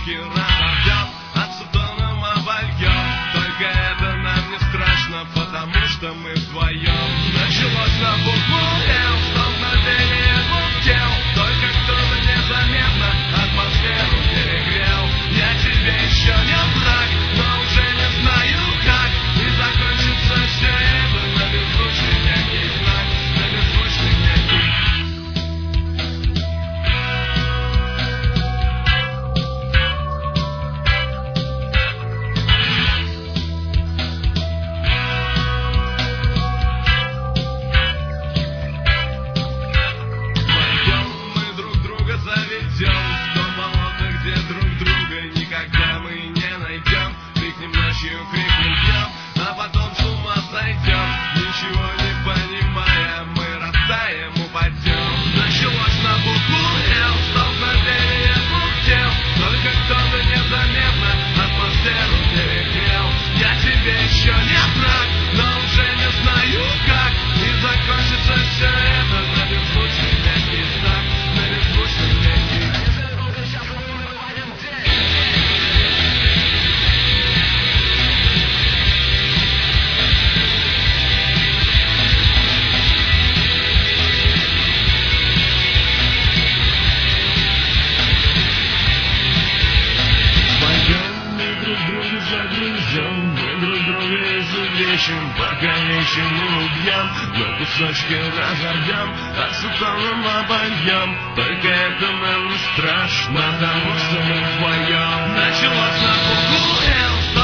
кусочки разорвем, ацетоном обольем. Только это нам не страшно, потому что мы вдвоем. Началось на букву Л, столкновение двух тел. Только кто-то незаметно атмосферу перегрел. Я тебе еще не враг, но уже не знаю как. И закончится все это на беззвучный мягкий знак, на беззвучный мягкий. Пойдем мы друг друга заведем в то болото, где друг друга никогда мы не найдем. Крикнем ночью, крикнем днем, а потом с ума сойдем. Ничего не понимая, мы растаем, упадем. Началось на букву Л, столкновение двух тел. Только кто-то незаметно атмосферу перегрел. Я тебе еще не враг, но уже не знаю как. И закончится все это на беззвучный мягкий знак, на беззвучный мягкий. Пойдем мы друг друга загрызем, мы друг друга изувечим, покалечим и убьем, на кусочки разорвем, ацетоном обольем. Только это нам не страшно, потому что мы вдвоем. Началось на букву Л,